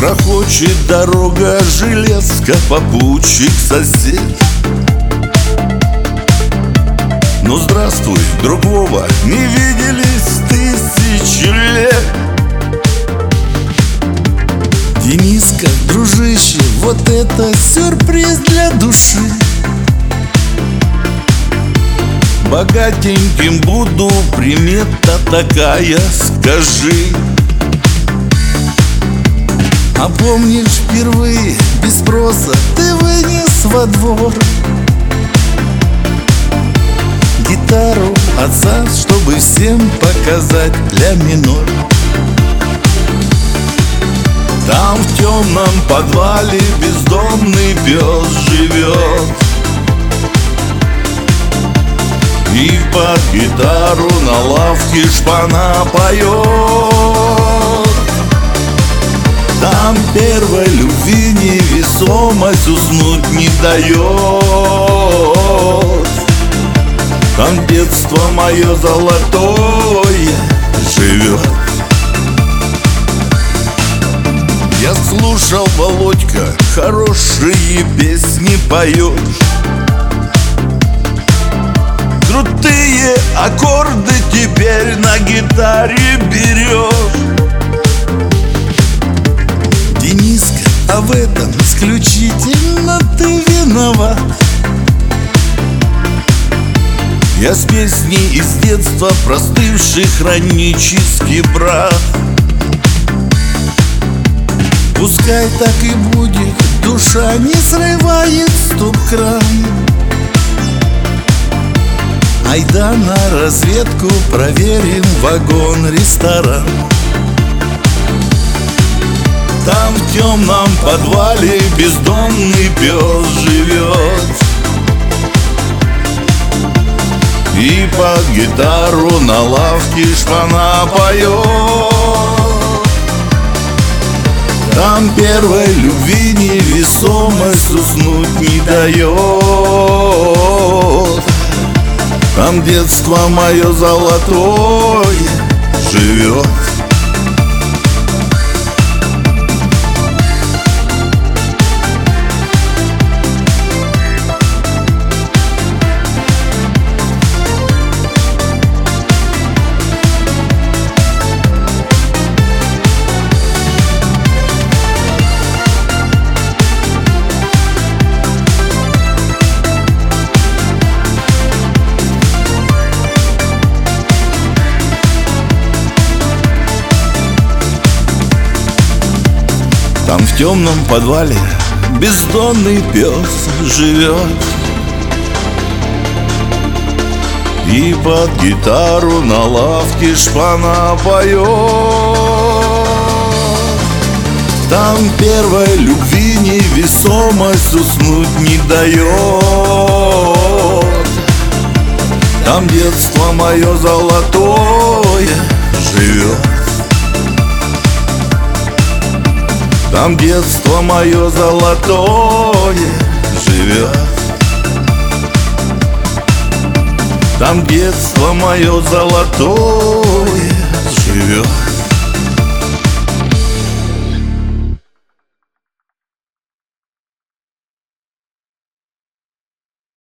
Грохочет дорога, железка, попутчик сосед. Ну здравствуй, друг Вова, не виделись тысячи лет. Дениска, дружище, вот это сюрприз для души. Богатеньким буду, примета такая, скажи. А помнишь, впервые без спроса ты вынес во двор гитару отца, чтобы всем показать ля минор. Там в темном подвале бездомный пес живет и под гитару на лавке шпана поет. Там первой любви невесомость уснуть не дает. Там детство мое золотое живет. Я слушал, Володька, хорошие песни поешь, крутые аккорды теперь на гитаре берешь. Дениска, а в этом исключительно ты виноват. Я с песней из детства простывший хронический брат. Пускай так и будет, душа не срывает стоп-кран. Айда на разведку, проверим вагон-ресторан. Там в темном подвале бездомный пес живет и под гитару на лавке шпана поет. Там первой любви невесомость уснуть не дает. Там детство мое золотое живет. Там в темном подвале бездомный пес живет и под гитару на лавке шпана поет. Там первой любви невесомость уснуть не дает. Там детство мое золотое живет. Там детство мое золотое живет. Там детство мое золотое живет.